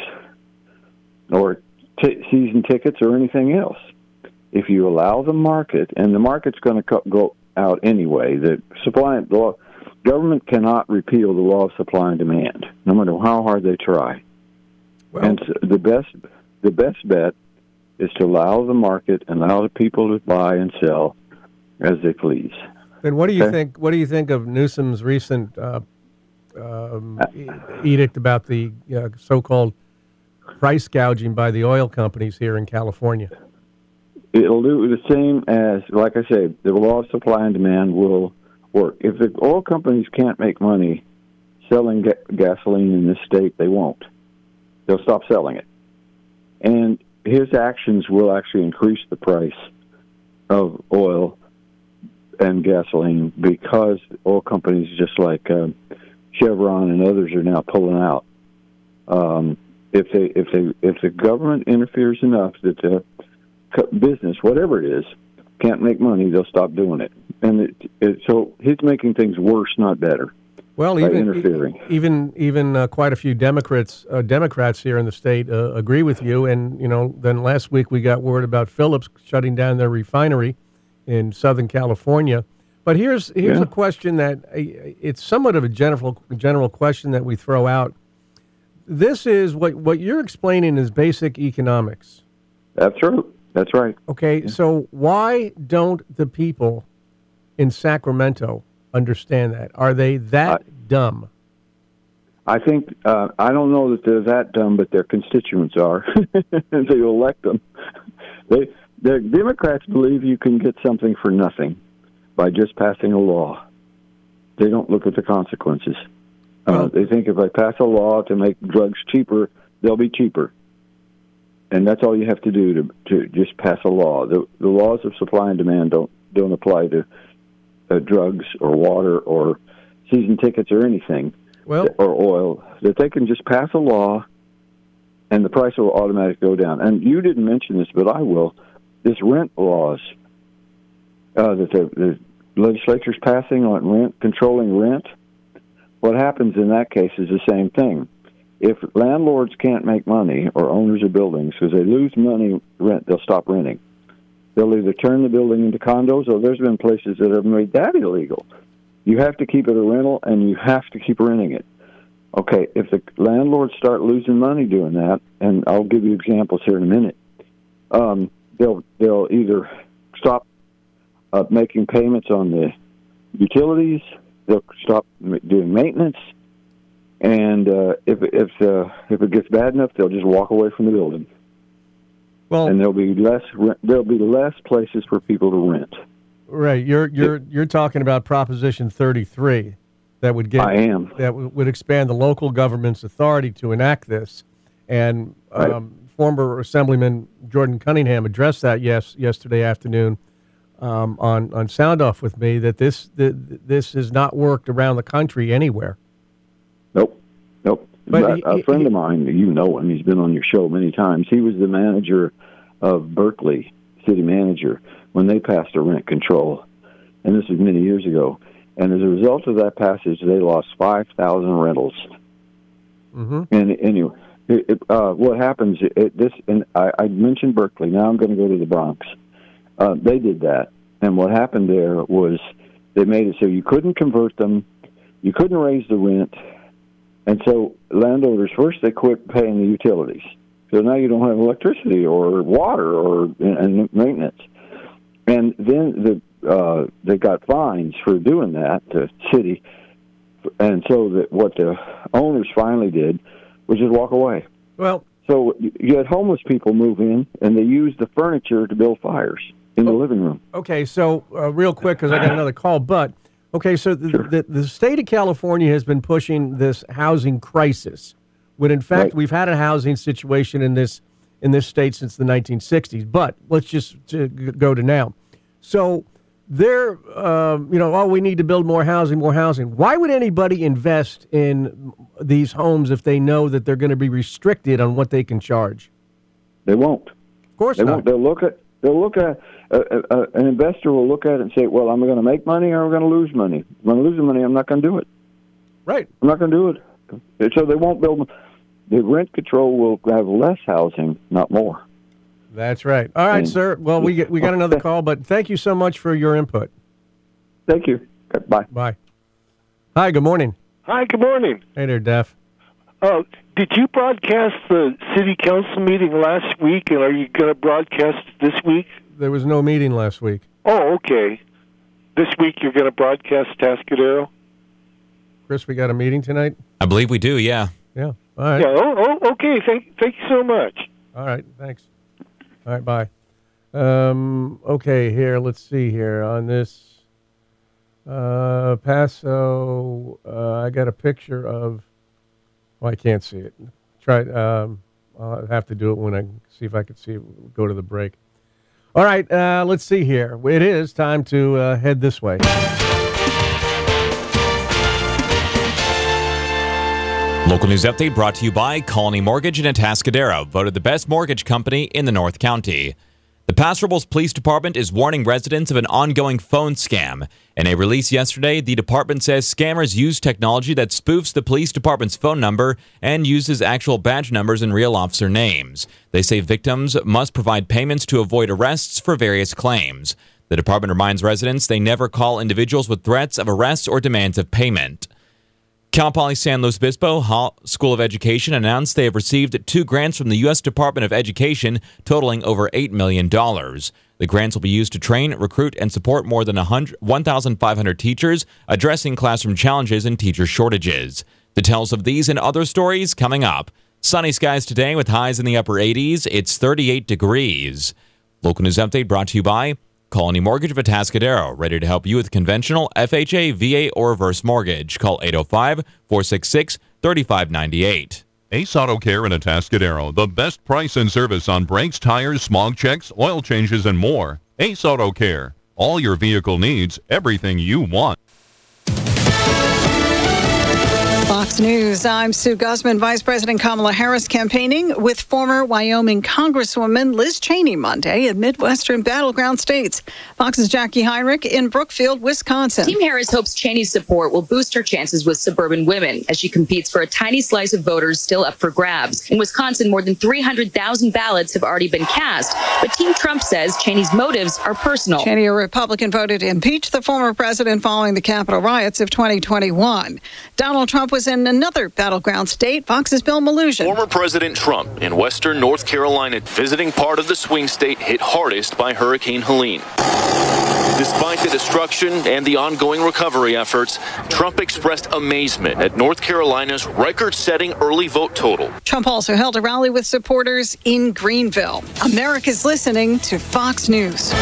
or t- season tickets or anything else. If you allow the market, and the market's going to co- go out anyway, the supply, the, government cannot repeal the law of supply and demand, no matter how hard they try. Well, and so the best the best bet is to allow the market and allow the people to buy and sell as they please. Then what do you Okay? think? What do you think of Newsom's recent uh, um, e- edict about the uh, so-called price gouging by the oil companies here in California? It'll do the same as, like I said, the law of supply and demand will work. If the oil companies can't make money selling ga- gasoline in this state, they won't. They'll stop selling it. And his actions will actually increase the price of oil and gasoline because oil companies just like uh, Chevron and others are now pulling out. Um, if they if they if the government interferes enough that the co- business, whatever it is, can't make money, they'll stop doing it. And it, it, so he's making things worse, not better. Well, by even interfering. even even uh, quite a few Democrats uh, Democrats here in the state uh, agree with you. And you know, then last week we got word about Phillips shutting down their refinery in Southern California. But here's here's Yeah. a question that uh, it's somewhat of a general general question that we throw out. This is what what you're explaining is basic economics. That's true. That's right. Okay, so why don't the people in Sacramento understand that? Are they that dumb? I think uh, I don't know that they're that dumb, but their constituents are. They elect them. They the Democrats believe you can get something for nothing by just passing a law. They don't look at the consequences. Uh, they think if I pass a law to make drugs cheaper, they'll be cheaper. And that's all you have to do to to just pass a law. The, the laws of supply and demand don't don't apply to uh, drugs or water or season tickets or anything, well, or oil. That they can just pass a law, and the price will automatically go down. And you didn't mention this, but I will. This rent laws uh, that the, the legislature's passing on rent, controlling rent. What happens in that case is the same thing. If landlords can't make money, or owners of buildings, because they lose money rent, they'll stop renting. They'll either turn the building into condos, or there's been places that have made that illegal. You have to keep it a rental, and you have to keep renting it. Okay, if the landlords start losing money doing that, and I'll give you examples here in a minute, um, they'll they'll either stop uh, making payments on the utilities, they'll stop m- doing maintenance, and uh, if if uh, if it gets bad enough, they'll just walk away from the building. Well, and there'll be less re- there'll be less places for people to rent. Right, you're you're you're talking about Proposition thirty-three, that would get I am. that w- would expand the local government's authority to enact this, and um, Right. former Assemblyman Jordan Cunningham addressed that yes yesterday afternoon um, on on Sound Off with me that this th- this has not worked around the country anywhere. Nope, nope. But But he- a he- friend of mine, you know him, he's been on your show many times. He was the manager of Berkeley, city manager, when they passed a rent control, and this was many years ago. And as a result of that passage, they lost five thousand rentals. Mm-hmm. And anyway, it, it, uh, what happens? It, this, and I, I mentioned Berkeley. Now I'm going to go to the Bronx. Uh, they did that, and what happened there was they made it so you couldn't convert them, you couldn't raise the rent, and so landowners first they quit paying the utilities. So now you don't have electricity or water or and maintenance, and then the uh, they got fines for doing that. The city. And so that what the owners finally did was just walk away. Well, so you had homeless people move in, and they used the furniture to build fires in the living room. Okay, so uh, real quick, because I got another call, but okay, so the, Sure. the the state of California has been pushing this housing crisis, when in fact Right. we've had a housing situation in this in this state since the nineteen sixties. But let's just uh, g- go to now. So they're, um, you know, oh, we need to build more housing, more housing. Why would anybody invest in these homes if they know that they're going to be restricted on what they can charge? They won't. Of course They not. won't. They'll look at. They'll look at. Uh, uh, an investor will look at it and say, "Well, I'm going to make money or I'm going to lose money. If I'm going to lose the money, I'm not going to do it. Right. I'm not going to do it." And so they won't build. The rent control will have less housing, not more. That's right. All right, And- sir. Well, we get, we got another call, but thank you so much for your input. Thank you. Okay, bye. Bye. Hi, good morning. Hi, good morning. Hey there, Def. Uh, did you broadcast the city council meeting last week, and are you going to broadcast this week? There was no meeting last week. Oh, okay. This week you're going to broadcast Tascadero? Chris, we got a meeting tonight? I believe we do, yeah. Yeah, all right. Yeah, oh, oh okay. Thank, thank you so much. All right, thanks. All right, bye. Um, okay, here, let's see here on this. Uh, Paso, uh, I got a picture of, well, I can't see it. Try, um, I'll have to do it when I see if I can see it, go to the break. All right, uh, let's see here. It is time to uh, head this way. Local news update brought to you by Colony Mortgage in Atascadero, voted the best mortgage company in the North County. The Paso Robles Police Department is warning residents of an ongoing phone scam. In a release yesterday, the department says scammers use technology that spoofs the police department's phone number and uses actual badge numbers and real officer names. They say victims must provide payments to avoid arrests for various claims. The department reminds residents they never call individuals with threats of arrest or demands of payment. Cal Poly San Luis Obispo School of Education announced they have received two grants from the U S Department of Education totaling over eight million dollars. The grants will be used to train, recruit, and support more than one thousand five hundred teachers addressing classroom challenges and teacher shortages. Details of these and other stories coming up. Sunny skies today with highs in the upper eighties. It's thirty-eight degrees. Local news update brought to you by Colony Mortgage of Atascadero, ready to help you with conventional F H A, V A, or reverse mortgage. Call eight oh five, four six six, three five nine eight. Ace Auto Care in Atascadero, the best price and service on brakes, tires, smog checks, oil changes, and more. Ace Auto Care, all your vehicle needs, everything you want. Fox News, I'm Sue Guzman. Vice President Kamala Harris campaigning with former Wyoming Congresswoman Liz Cheney Monday in Midwestern battleground states. Fox's Jackie Heinrich in Brookfield, Wisconsin. Team Harris hopes Cheney's support will boost her chances with suburban women as she competes for a tiny slice of voters still up for grabs. In Wisconsin, more than three hundred thousand ballots have already been cast, but Team Trump says Cheney's motives are personal. Cheney, a Republican, voted to impeach the former president following the Capitol riots of twenty twenty-one. Donald Trump was in another battleground state. Fox's Bill Malugin. Former President Trump in western North Carolina, visiting part of the swing state hit hardest by Hurricane Helene. Despite the destruction and the ongoing recovery efforts, Trump expressed amazement at North Carolina's record-setting early vote total. Trump also held a rally with supporters in Greenville. America's listening to Fox News.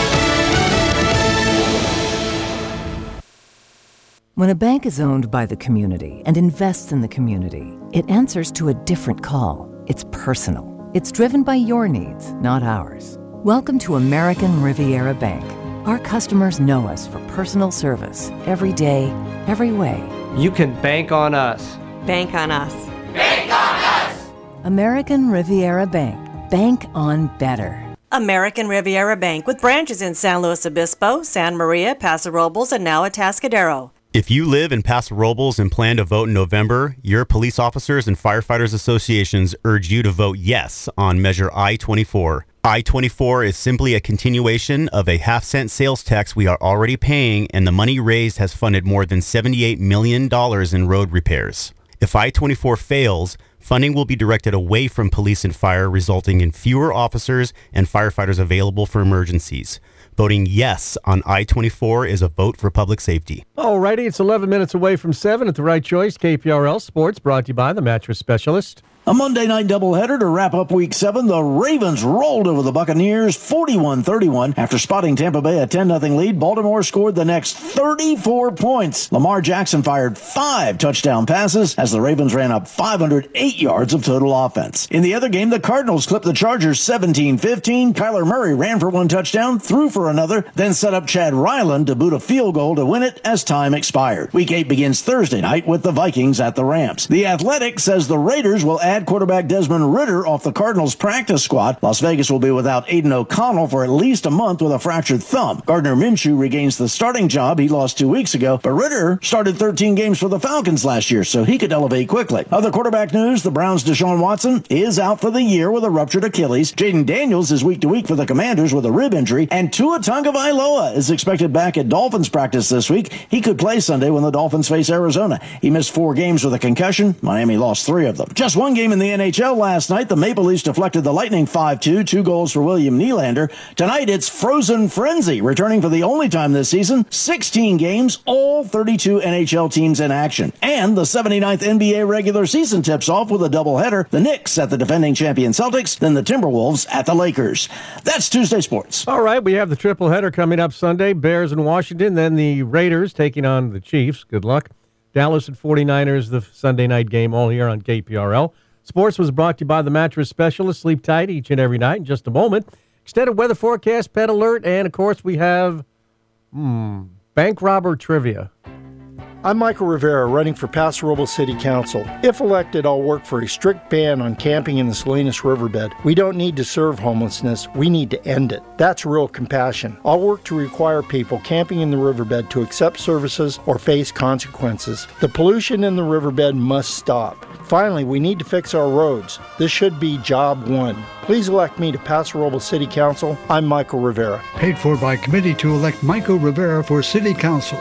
When a bank is owned by the community and invests in the community, it answers to a different call. It's personal. It's driven by your needs, not ours. Welcome to American Riviera Bank. Our customers know us for personal service every day, every way. You can bank on us. Bank on us. Bank on us! American Riviera Bank. Bank on better. American Riviera Bank with branches in San Luis Obispo, San Maria, Paso Robles, and now Atascadero. If you live in Paso Robles and plan to vote in November, your police officers and firefighters associations urge you to vote yes on Measure I twenty-four. I twenty-four is simply a continuation of a half-cent sales tax we are already paying, and the money raised has funded more than seventy-eight million dollars in road repairs. If I twenty-four fails, funding will be directed away from police and fire, resulting in fewer officers and firefighters available for emergencies. Voting yes on I twenty-four is a vote for public safety. All righty, it's eleven minutes away from seven at the right choice. K P R L Sports brought to you by the Mattress Specialist. A Monday night doubleheader to wrap up Week seven. The Ravens rolled over the Buccaneers forty-one thirty-one. After spotting Tampa Bay a ten nothing lead, Baltimore scored the next thirty-four points. Lamar Jackson fired five touchdown passes as the Ravens ran up five hundred eight yards of total offense. In the other game, the Cardinals clipped the Chargers seventeen fifteen. Kyler Murray ran for one touchdown, threw for another, then set up Chad Ryland to boot a field goal to win it as time expired. Week eight begins Thursday night with the Vikings at the Rams. The Athletic says the Raiders will add add quarterback Desmond Ridder off the Cardinals practice squad. Las Vegas will be without Aiden O'Connell for at least a month with a fractured thumb. Gardner Minshew regains the starting job he lost two weeks ago, but Ridder started thirteen games for the Falcons last year, so he could elevate quickly. Other quarterback news, the Browns' Deshaun Watson is out for the year with a ruptured Achilles. Jaden Daniels is week to week for the Commanders with a rib injury, and Tua Tagovailoa is expected back at Dolphins practice this week. He could play Sunday when the Dolphins face Arizona. He missed four games with a concussion. Miami lost three of them. Just one game in the N H L last night. The Maple Leafs deflected the Lightning five two, two goals for William Nylander. Tonight it's Frozen Frenzy, returning for the only time this season. sixteen games, all thirty-two N H L teams in action. And the seventy-ninth N B A regular season tips off with a doubleheader. The Knicks at the defending champion Celtics, then the Timberwolves at the Lakers. That's Tuesday Sports. All right, we have the triple header coming up Sunday. Bears in Washington, then the Raiders taking on the Chiefs. Good luck. Dallas and forty-niners, the Sunday night game, all here on K P R L. Sports was brought to you by the Mattress Specialist. Sleep tight each and every night. In just a moment, extended weather forecast, pet alert, and, of course, we have hmm, bank robber trivia. I'm Michael Rivera, running for Paso Robles City Council. If elected, I'll work for a strict ban on camping in the Salinas Riverbed. We don't need to serve homelessness, we need to end it. That's real compassion. I'll work to require people camping in the riverbed to accept services or face consequences. The pollution in the riverbed must stop. Finally, we need to fix our roads. This should be job one. Please elect me to Paso Robles City Council. I'm Michael Rivera. Paid for by committee to elect Michael Rivera for City Council.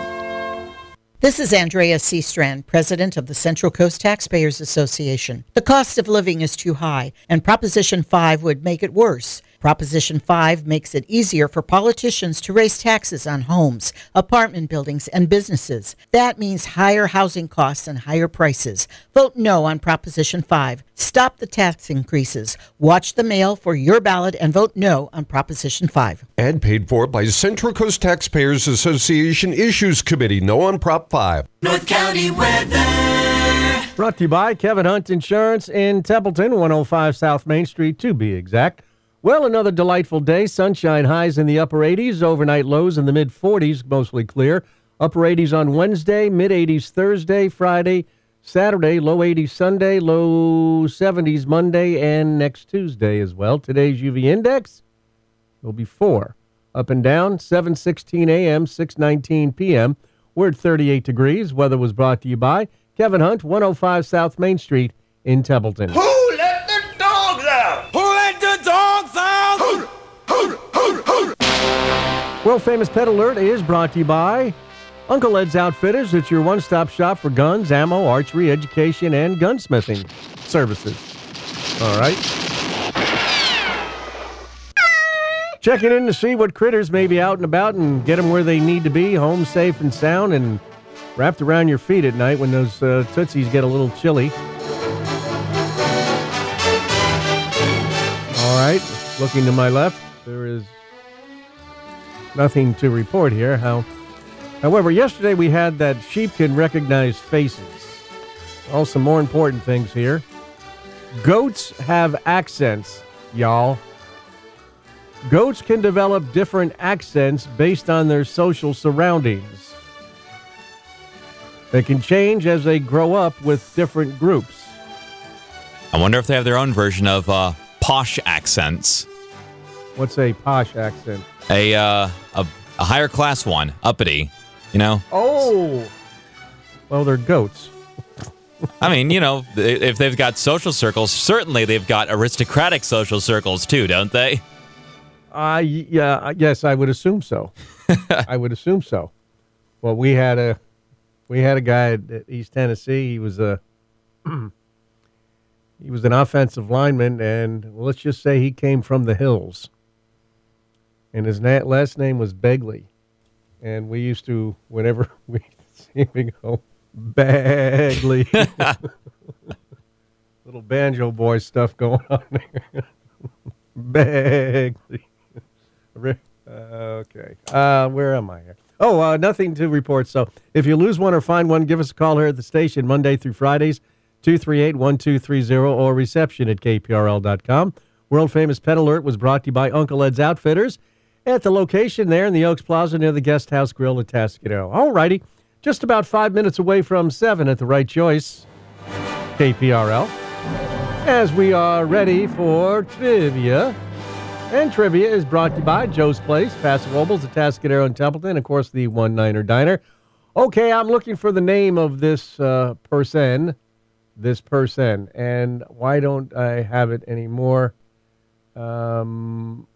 This is Andrea C. Strand, president of the Central Coast Taxpayers Association. The cost of living is too high, and Proposition five would make it worse. Proposition five makes it easier for politicians to raise taxes on homes, apartment buildings, and businesses. That means higher housing costs and higher prices. Vote no on Proposition five. Stop the tax increases. Watch the mail for your ballot and vote no on Proposition five. And paid for by Central Coast Taxpayers Association Issues Committee. No on Prop five. North County weather. Brought to you by Kevin Hunt Insurance in Templeton, one oh five South Main Street, to be exact. Well, another delightful day. Sunshine, highs in the upper eighties, overnight lows in the mid forties, mostly clear. Upper eighties on Wednesday, mid eighties Thursday, Friday, Saturday, low eighties Sunday, low seventies Monday, and next Tuesday as well. Today's U V index will be four. Up and down, seven sixteen a.m., six nineteen p.m. We're at thirty-eight degrees. Weather was brought to you by Kevin Hunt, one oh five South Main Street in Templeton. Who let the dogs out? Who let the dogs out? Who, who, who, who. World Famous Pet Alert is brought to you by Uncle Ed's Outfitters. It's your one-stop shop for guns, ammo, archery, education, and gunsmithing services. All right. Checking in to see what critters may be out and about and get them where they need to be, home safe and sound, and wrapped around your feet at night when those uh, tootsies get a little chilly. All right, looking to my left, there is nothing to report here. How, however, yesterday we had that sheep can recognize faces. Also, more important things here. Goats have accents, y'all. Goats can develop different accents based on their social surroundings. They can change as they grow up with different groups. I wonder if they have their own version of uh, posh accents. What's a posh accent? A, uh, a a higher class one, uppity, you know? Oh! Well, they're goats. I mean, you know, if they've got social circles, certainly they've got aristocratic social circles too, don't they? Uh, yeah, yes, I would assume so. I would assume so. Well, we had a we had a guy at, at East Tennessee. He was a he was an offensive lineman, and well, let's just say he came from the hills. And his na- last name was Begley. And we used to, whenever we see him, we go, Begley. Little banjo boy stuff going on there. Begley. Uh, okay. Uh, where am I here? Oh, uh, nothing to report. So if you lose one or find one, give us a call here at the station Monday through Fridays, two three eight, one two three zero, or reception at K P R L dot com. World Famous Pet Alert was brought to you by Uncle Ed's Outfitters at the location there in the Oaks Plaza near the Guest House Grill at Tascadero. All righty. Just about five minutes away from seven at the right choice. K P R L. As we are ready for trivia. And trivia is brought to you by Joe's Place, Paso Robles, Atascadero, and Templeton, of course, the One-Niner Diner. Okay, I'm looking for the name of this uh, person, this person, and why don't I have it anymore? Um,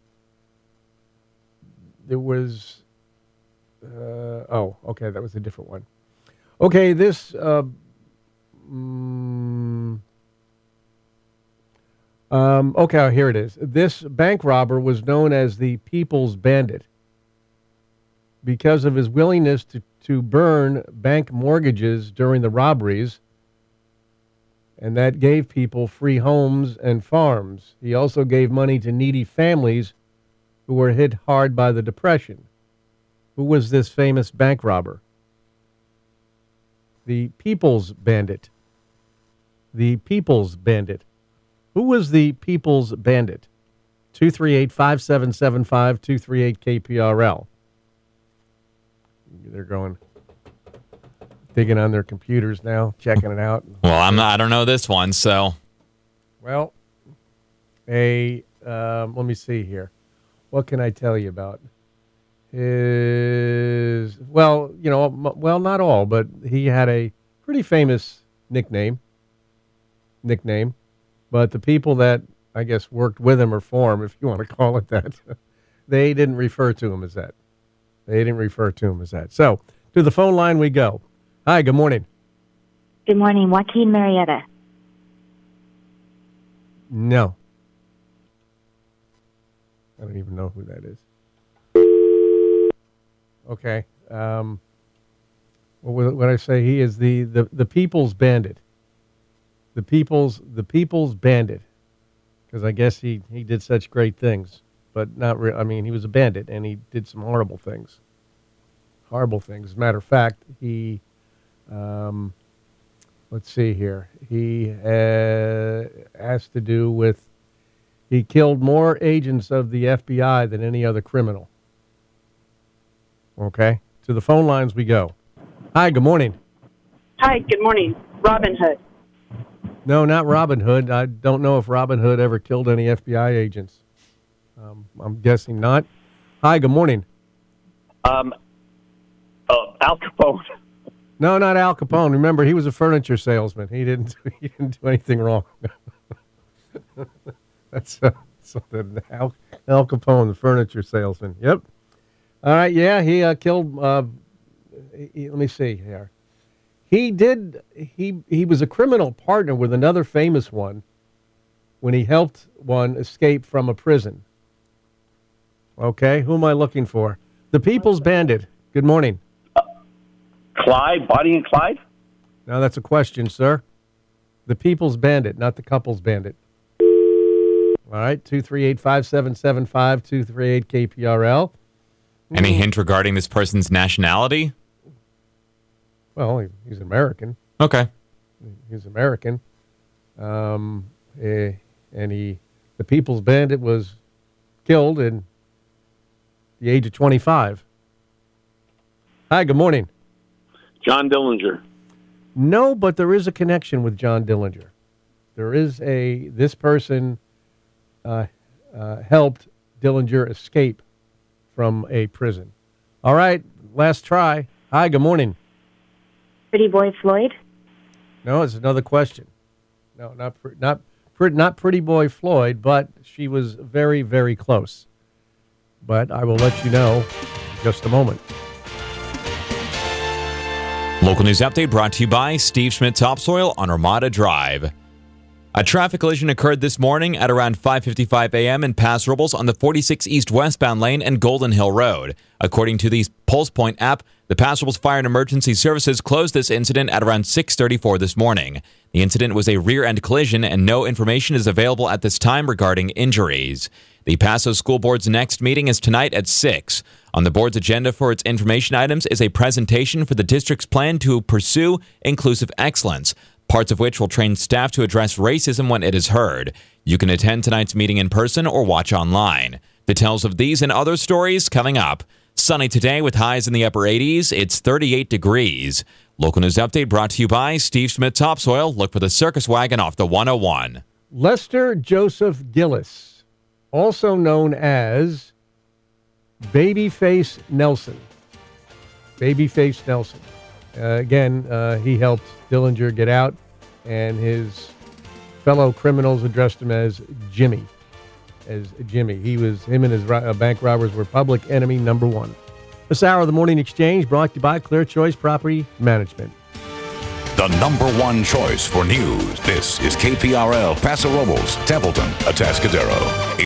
there was, uh, oh, okay, that was a different one. Okay, this, uh, mm, Um, okay, here it is. This bank robber was known as the People's Bandit because of his willingness to, to burn bank mortgages during the robberies, and that gave people free homes and farms. He also gave money to needy families who were hit hard by the Depression. Who was this famous bank robber? The People's Bandit. The People's Bandit. Who was the People's Bandit? two three eight, five seven seven five, two three eight K P R L. They're going, digging on their computers now, checking it out. Well, I'm not, I don't know this one, so. Well, a, um, let me see here. What can I tell you about his, well, you know, m- well, not all, but he had a pretty famous nickname, nickname. But the people that, I guess, worked with him or for him, if you want to call it that, they didn't refer to him as that. They didn't refer to him as that. So, to the phone line we go. Hi, good morning. Good morning. Joaquin Marietta. No. I don't even know who that is. Okay. Um, what would I say? He is the, the, the People's Bandit. The people's the people's bandit, because I guess he, he did such great things, but not real. I mean, he was a bandit and he did some horrible things, horrible things. As a matter of fact, he, um, let's see here, he uh, has to do with he killed more agents of the F B I than any other criminal. Okay, to the phone lines we go. Hi, good morning. Hi, good morning. Robin Hood. No, not Robin Hood. I don't know if Robin Hood ever killed any F B I agents. Um, I'm guessing not. Hi, good morning. Um, uh, Al Capone. No, not Al Capone. Remember, he was a furniture salesman. He didn't. He didn't do anything wrong. That's uh, something. Al, Al Capone, the furniture salesman. Yep. All right. Yeah, he uh, killed. Uh, he, let me see here. He did, he he was a criminal partner with another famous one when he helped one escape from a prison. Okay, who am I looking for? The People's Bandit. Good morning. Uh, Clyde, Bonnie and Clyde? Now that's a question, sir. The People's Bandit, not the Couple's Bandit. All right, two three eight, five seven seven five, two three eight K P R L. Any hint regarding this person's nationality? Well, he, he's American. Okay. He's American. Um, eh, and he, the People's Bandit was killed at the age of twenty-five. Hi, good morning. John Dillinger. No, but there is a connection with John Dillinger. There is a, this person uh, uh, helped Dillinger escape from a prison. All right, last try. Hi, good morning. Pretty Boy Floyd. No, it's another question. No, not not not Pretty Boy Floyd, but she was very, very close. But I will let you know in just a moment. Local news update brought to you by Steve Schmidt Topsoil on Armada Drive. A traffic collision occurred this morning at around five fifty-five a.m. in Paso Robles on the forty-six East westbound lane and Golden Hill Road. According to the Pulse Point app, the Paso Robles Fire and Emergency Services closed this incident at around six thirty-four this morning. The incident was a rear-end collision, and no information is available at this time regarding injuries. The Paso School Board's next meeting is tonight at six. On the board's agenda for its information items is a presentation for the district's plan to pursue inclusive excellence, parts of which will train staff to address racism when it is heard. You can attend tonight's meeting in person or watch online. Details of these and other stories coming up. Sunny today with highs in the upper eighties. It's thirty-eight degrees. Local news update brought to you by Steve Schmidt Topsoil. Look for the circus wagon off the one oh one. Lester Joseph Gillis, also known as Babyface Nelson. Babyface Nelson. Uh, again, uh, he helped Dillinger get out, and his fellow criminals addressed him as Jimmy. As Jimmy. He was, him and his ro- uh, bank robbers were public enemy number one. This hour of the Morning Exchange brought to you by Clear Choice Property Management. The number one choice for news. This is K P R L, Paso Robles, Templeton, Atascadero.